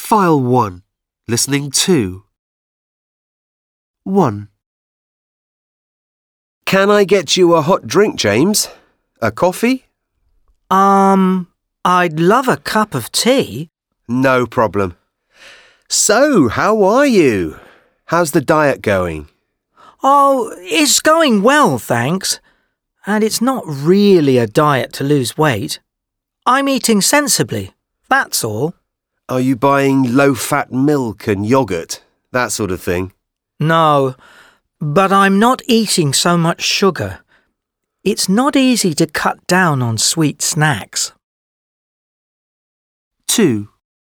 File 1. Listening 2. 1. Can I get you a hot drink, James? A coffee? I'd love a cup of tea. No problem. So, how are you? How's the diet going? Oh, it's going well, thanks. And it's not really a diet to lose weight. I'm eating sensibly, that's all. Are you buying low-fat milk and yoghurt, that sort of thing? No, but I'm not eating so much sugar. It's not easy to cut down on sweet snacks. 2.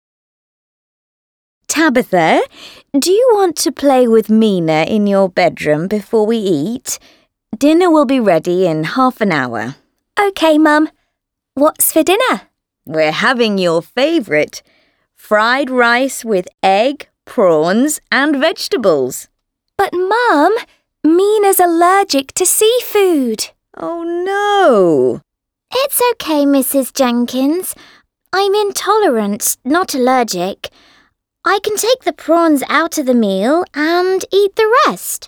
Tabitha, do you want to play with Mina in your bedroom before we eat? Dinner will be ready in half an hour. OK, Mum. What's for dinner? We're having your favourite. Fried rice with egg, prawns and vegetables. But, Mum, Mina's allergic to seafood. Oh, no. It's OK, Mrs. Jenkins. I'm intolerant, not allergic. I can take the prawns out of the meal and eat the rest.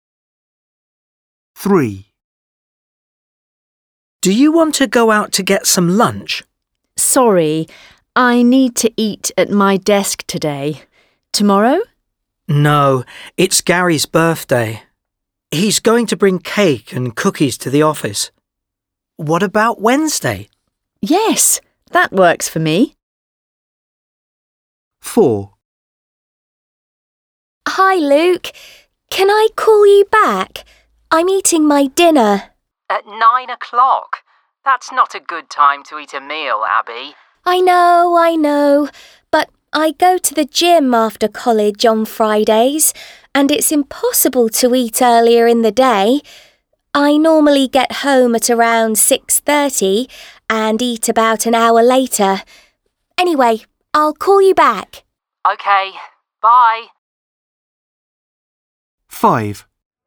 3. Do you want to go out to get some lunch? Sorry, I need to eat at my desk today. Tomorrow? No, it's Gary's birthday. He's going to bring cake and cookies to the office. What about Wednesday? Yes, that works for me. 4. Hi, Luke. Can I call you back? I'm eating my dinner. At 9 o'clock? That's not a good time to eat a meal, Abby. I know. But I go to the gym after college on Fridays, and it's impossible to eat earlier in the day. I normally get home at around 6:30 and eat about an hour later. Anyway, I'll call you back. OK, bye. 5.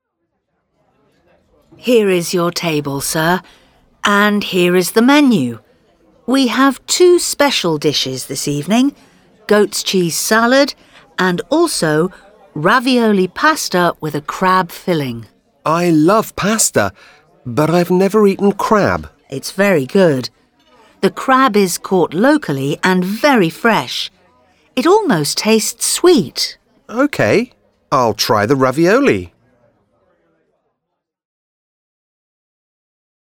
Here is your table, sir, and here is the menu. We have 2 special dishes this evening, goat's cheese salad and also ravioli pasta with a crab filling. I love pasta, but I've never eaten crab. It's very good. The crab is caught locally and very fresh. It almost tastes sweet. OK, I'll try the ravioli.